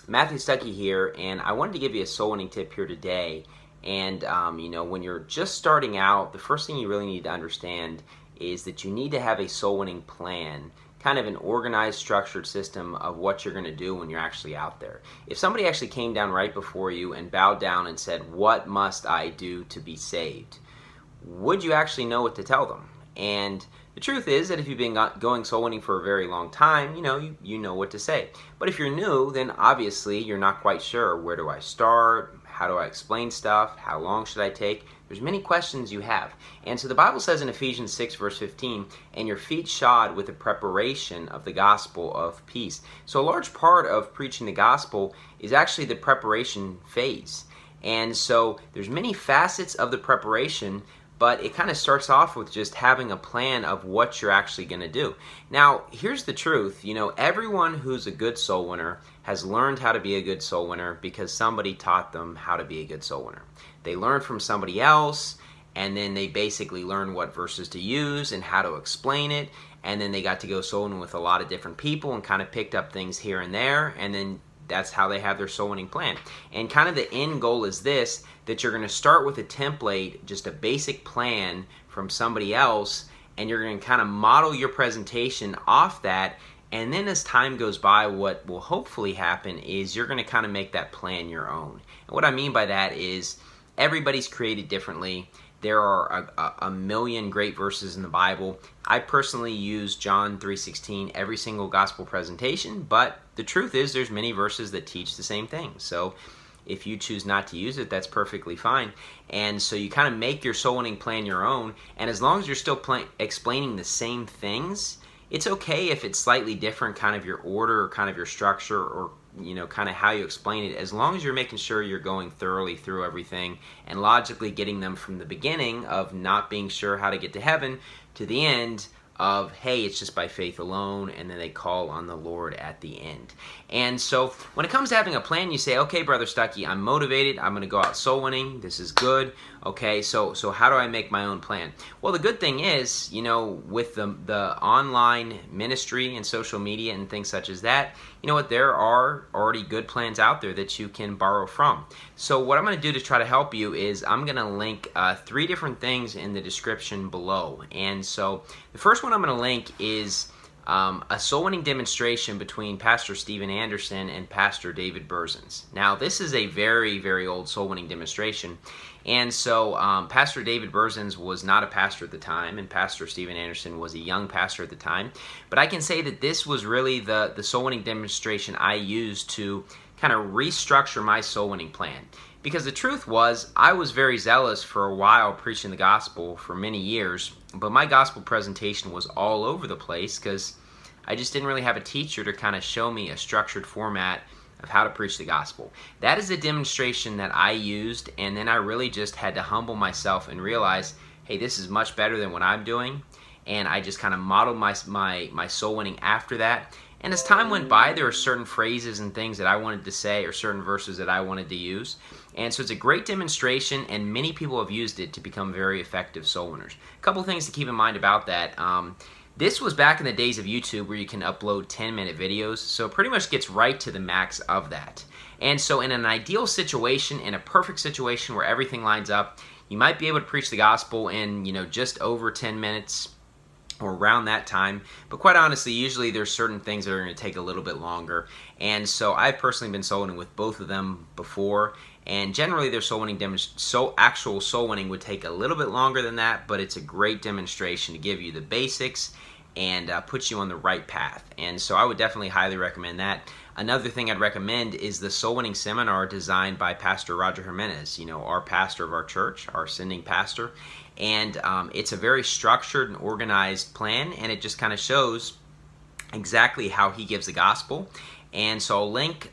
Matthew Stuckey here, and I wanted to give you a soul winning tip here today. And when you're just starting out, the first thing you really need to understand is that you need to have a soul winning plan, kind of an organized, structured system of what you're going to do when you're actually out there. If somebody actually came down right before you and bowed down and said, "What must I do to be saved?" would you actually know what to tell them? And the truth is that if you've been going soul winning for a very long time, you know what to say. But if you're new, then obviously you're not quite sure. Where do I start? How do I explain stuff? How long should I take? There's many questions you have. And so the Bible says in Ephesians 6 verse 15, "And your feet shod with the preparation of the gospel of peace." So a large part of preaching the gospel is actually the preparation phase. And so there's many facets of the preparation, but it kind of starts off with just having a plan of what you're actually going to do. Now, here's the truth. Everyone who's a good soul winner has learned how to be a good soul winner because somebody taught them how to be a good soul winner. They learned from somebody else, and then they basically learned what verses to use and how to explain it, and then they got to go soul winning with a lot of different people and kind of picked up things here and there, and then that's how they have their soul winning plan. And kind of the end goal is this, that you're going to start with a template, just a basic plan from somebody else, and you're going to kind of model your presentation off that. And then as time goes by, what will hopefully happen is you're going to kind of make that plan your own. And what I mean by that is everybody's created differently. There are a million great verses in the Bible. I personally use John 3:16 every single gospel presentation, but the truth is there's many verses that teach the same thing. So if you choose not to use it, that's perfectly fine. And so you kind of make your soul winning plan your own, and as long as you're still explaining the same things, it's okay if it's slightly different, kind of your order or kind of your structure or kind of how you explain it, as long as you're making sure you're going thoroughly through everything and logically getting them from the beginning of not being sure how to get to heaven to the end of, hey, it's just by faith alone, and then they call on the Lord at the end. And so when it comes to having a plan, you say, okay, Brother Stuckey, I'm motivated, I'm going to go out soul winning, this is good. Okay, so how do I make my own plan? Well, the good thing is, with the online ministry and social media and things such as that, there are already good plans out there that you can borrow from. So what I'm going to do to try to help you is I'm going to link 3 different things in the description below. And so the first one I'm going to link is a soul winning demonstration between Pastor Steven Anderson and Pastor David Berzins. Now, this is a very, very old soul winning demonstration. And so Pastor David Berzins was not a pastor at the time, and Pastor Steven Anderson was a young pastor at the time. But I can say that this was really the soul winning demonstration I used to kind of restructure my soul winning plan. Because the truth was, I was very zealous for a while preaching the gospel for many years, but my gospel presentation was all over the place because I just didn't really have a teacher to kind of show me a structured format of how to preach the gospel. That is a demonstration that I used, and then I really just had to humble myself and realize, hey, this is much better than what I'm doing, and I just kind of modeled my soul winning after that. And as time went by, there were certain phrases and things that I wanted to say or certain verses that I wanted to use. And so it's a great demonstration, and many people have used it to become very effective soul winners. A couple things to keep in mind about that. This was back in the days of YouTube where you can upload 10-minute videos, so it pretty much gets right to the max of that. And so in an ideal situation, in a perfect situation where everything lines up, you might be able to preach the gospel in just over 10 minutes or around that time. But quite honestly, usually there's certain things that are going to take a little bit longer. And so I've personally been soul winning with both of them before, and generally their soul winning actual soul winning would take a little bit longer than that, but it's a great demonstration to give you the basics and put you on the right path. And so I would definitely highly recommend that. Another thing I'd recommend is the soul winning seminar designed by Pastor Roger Jimenez, our pastor of our church, our sending pastor. And it's a very structured and organized plan, and it just kind of shows exactly how he gives the gospel. And so I'll link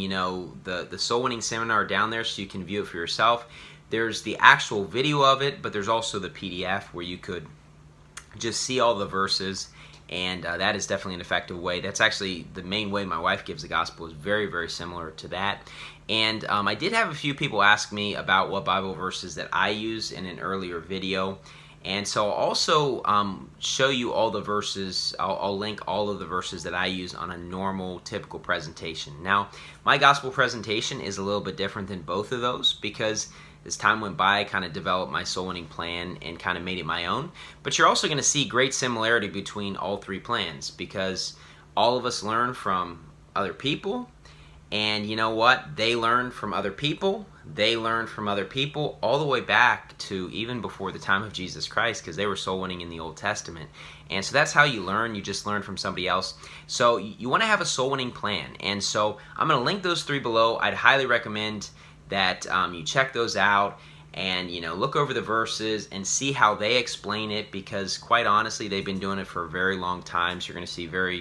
the soul winning seminar down there so you can view it for yourself. There's the actual video of it, but there's also the PDF where you could just see all the verses, and that is definitely an effective way. That's actually the main way my wife gives the gospel, is very, very similar to that. And I did have a few people ask me about what Bible verses that I use in an earlier video, And so I'll also show you all the verses. I'll link all of the verses that I use on a normal, typical presentation. Now, my gospel presentation is a little bit different than both of those because as time went by, I kind of developed my soul winning plan and kind of made it my own. But you're also going to see great similarity between all three plans because all of us learn from other people. And you know what? They learn from other people. They learn from other people all the way back to even before the time of Jesus Christ because they were soul winning in the Old Testament. And so that's how you learn. You just learn from somebody else. So you want to have a soul winning plan. And so I'm going to link those three below. I'd highly recommend that you check those out and look over the verses and see how they explain it because quite honestly they've been doing it for a very long time. So you're going to see very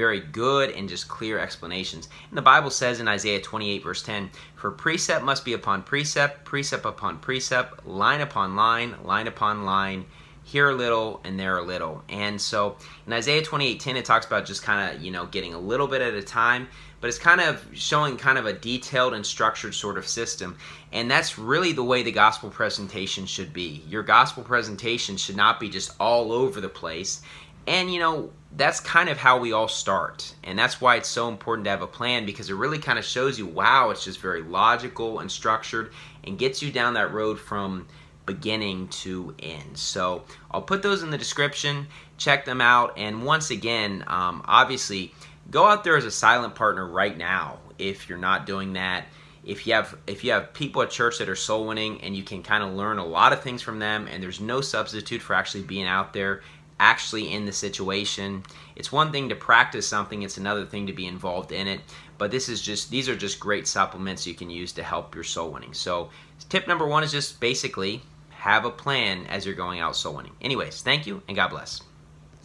good and just clear explanations. And the Bible says in Isaiah 28 verse 10, "For precept must be upon precept, precept upon precept, line upon line, line upon line, here a little and there a little." And so in Isaiah 28:10 it talks about just kind of getting a little bit at a time, but it's kind of showing kind of a detailed and structured sort of system. And that's really the way the gospel presentation should be. Your gospel presentation should not be just all over the place. And that's kind of how we all start. And that's why it's so important to have a plan because it really kind of shows you, wow, it's just very logical and structured and gets you down that road from beginning to end. So I'll put those in the description. Check them out. And once again, obviously, go out there as a silent partner right now if you're not doing that. If you have people at church that are soul winning and you can kind of learn a lot of things from them and there's no substitute for actually being out there actually in the situation. It's one thing to practice something, it's another thing to be involved in it. But these are just great supplements you can use to help your soul winning. So tip number one is just basically have a plan as you're going out soul winning. Anyways, thank you and God bless.